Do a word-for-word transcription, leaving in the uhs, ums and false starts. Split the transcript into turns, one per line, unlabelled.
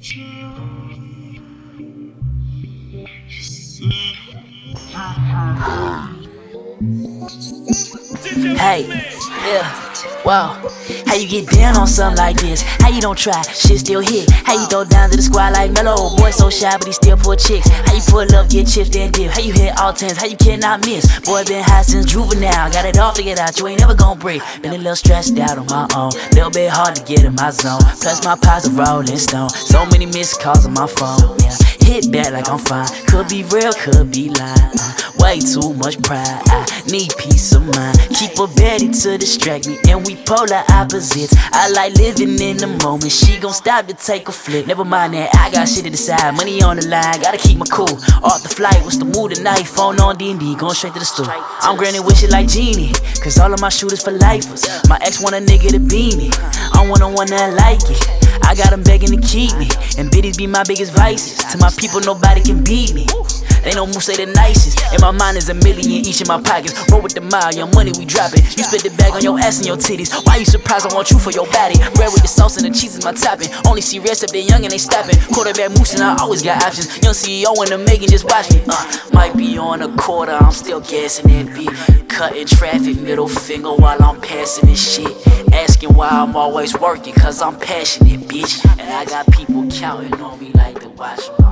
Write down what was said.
Hey, yeah, wow. How you get down on something like this? How you don't try, shit still hit? How you throw down to the squad like Mellow? Boy so shy but he still pull chicks. How you pull up, get chips, then dip? How you hit all tens, how you cannot miss? Boy been high since juvenile, got it all figured out, you ain't never gon' break. Been a little stressed out on my own, little bit hard to get in my zone. Plus my pops a rolling stone, so many missed calls on my phone, yeah. Hit back like I'm fine, could be real, could be lying. Way too much pride, I need peace of mind. Keep a Betty to distract me, and we polar opposites. I like living in the moment, she gon' stop to take a flip. Never mind that, I got shit to decide, money on the line, gotta keep my cool. Off the flight, what's the mood tonight? Phone on D and D, going straight to the store. I'm granted with shit like Genie, cause all of my shooters for lifers. My ex want a nigga to be me, I want a one that like it. I got them begging to keep me, and biddies be my biggest vices. To my people, nobody can beat me. They no more say the nicest. In my mind is a million each in my pockets. Roll with the mile, your money we dropping. You spit the bag on your ass and your titties. Why you surprised I want you for your body? Bread with the sauce and the cheese is my topping. Only see rest if they young and they stopping. Quarterback moose and I always got options. Young C E O in the making, just watch me. Uh, might be on a quarter, I'm still gassing that beat. Cutting traffic, middle finger while I'm passing this shit. Asking why I'm always working, cause I'm passionate, bitch. And I got people counting on me like to watch me.